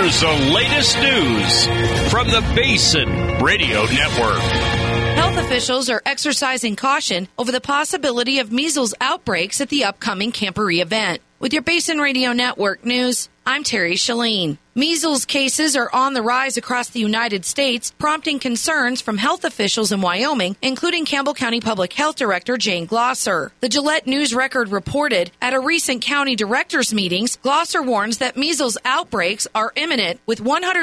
Here's the latest news from the Basin Radio Network. Health officials are exercising caution over the possibility of measles outbreaks at the upcoming Camporee event. With your Basin Radio Network news, I'm Terry Shalene. Measles cases are on the rise across the United States, prompting concerns from health officials in Wyoming, including Campbell County Public Health Director Jane Glosser. The Gillette News Record reported at a recent county directors meetings, Glosser warns that measles outbreaks are imminent, with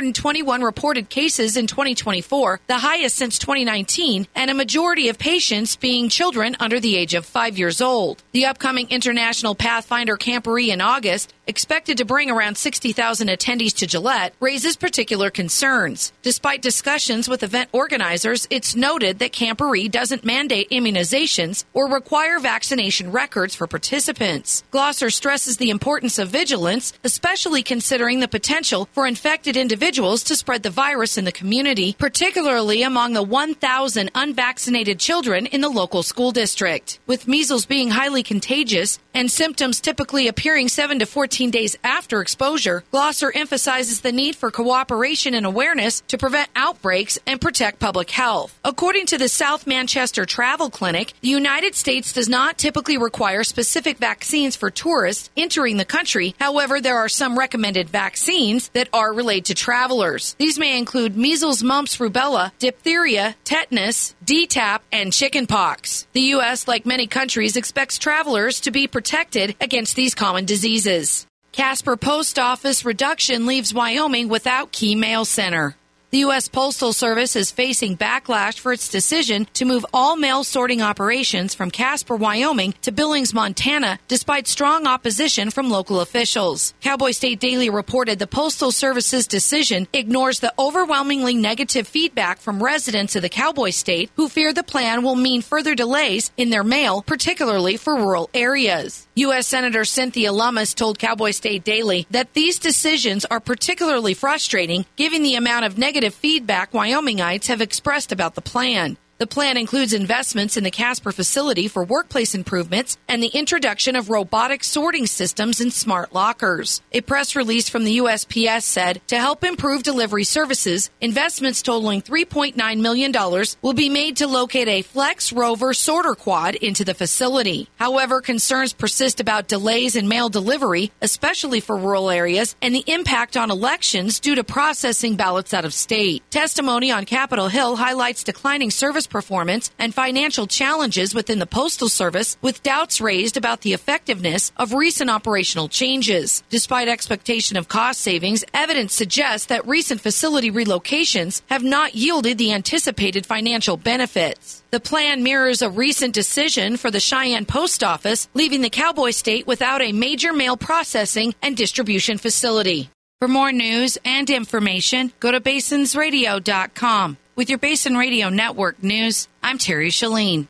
121 reported cases in 2024, the highest since 2019, and a majority of patients being children under the age of 5 years old. The upcoming International Pathfinder Camporee in August, expected to bring around 60,000 attendees to Gillette, raises particular concerns. Despite discussions with event organizers, it's noted that Camporee doesn't mandate immunizations or require vaccination records for participants. Glosser stresses the importance of vigilance, especially considering the potential for infected individuals to spread the virus in the community, particularly among the 1,000 unvaccinated children in the local school district. With measles being highly contagious and symptoms typically appearing 7 to 14 days after exposure, Glosser emphasizes the need for cooperation and awareness to prevent outbreaks and protect public health. According to the South Manchester Travel Clinic, the United States does not typically require specific vaccines for tourists entering the country. However, there are some recommended vaccines that are relayed to travelers. These may include measles, mumps, rubella, diphtheria, tetanus, DTaP, and chickenpox. The U.S., like many countries, expects travelers to be protected against these common diseases. Casper Post Office reduction leaves Wyoming without key mail center. The U.S. Postal Service is facing backlash for its decision to move all mail sorting operations from Casper, Wyoming to Billings, Montana, despite strong opposition from local officials. Cowboy State Daily reported the Postal Service's decision ignores the overwhelmingly negative feedback from residents of the Cowboy State who fear the plan will mean further delays in their mail, particularly for rural areas. U.S. Senator Cynthia Lummis told Cowboy State Daily that these decisions are particularly frustrating given the amount of negative feedback Wyomingites have expressed about the plan. The plan includes investments in the Casper facility for workplace improvements and the introduction of robotic sorting systems and smart lockers. A press release from the USPS said to help improve delivery services, investments totaling $3.9 million will be made to locate a Flex Rover sorter quad into the facility. However, concerns persist about delays in mail delivery, especially for rural areas, and the impact on elections due to processing ballots out of state. Testimony on Capitol Hill highlights declining service performance and financial challenges within the Postal Service, with doubts raised about the effectiveness of recent operational changes. Despite expectation of cost savings, evidence suggests that recent facility relocations have not yielded the anticipated financial benefits. The plan mirrors a recent decision for the Cheyenne Post Office, leaving the Cowboy State without a major mail processing and distribution facility. For more news and information, go to basinsradio.com. With your Basin Radio Network news, I'm Terry Shalene.